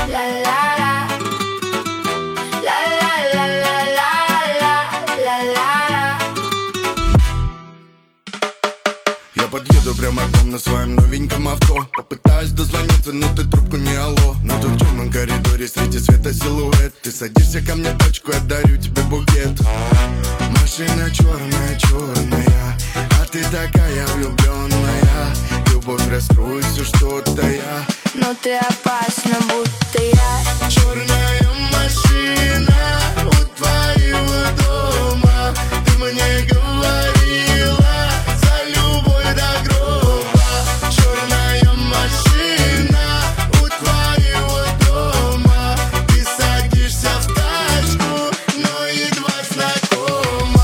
Я подъеду прямо к вам на своем новеньком авто. Попытаюсь дозвониться, но ты трубку не алло. Но тут в темном коридоре среди света силуэт. Ты садишься ко мне, точку, я дарю тебе букет. Машина черная, черная, а ты такая влюбленная. Любовь раскроет все, что-то я. Но ты опасна, будто я. Черная машина у твоего дома. Ты мне говорила за любовь до гроба. Черная машина у твоего дома. Ты садишься в тачку, но едва знакома.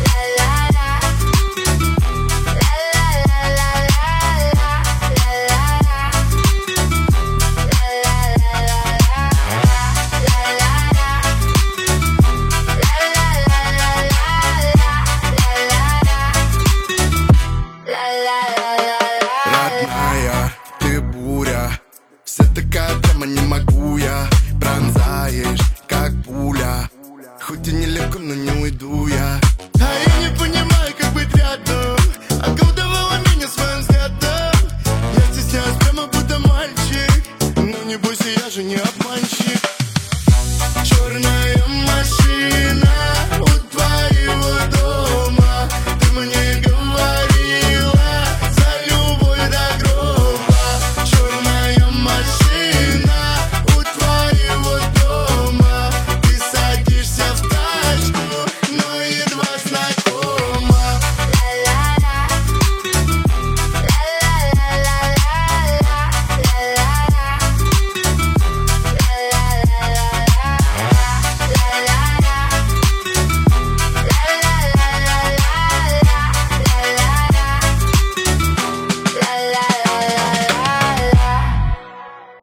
Родная, ты буря, вся такая драма, не могу я. Пронзаешь, как пуля, хоть и нелегко, но не уйду я. А я не понимаю, как быть рядом. Околдовала меня своим взглядом. Я стесняюсь прямо будто мальчик. Но не бойся, я же не обманщик.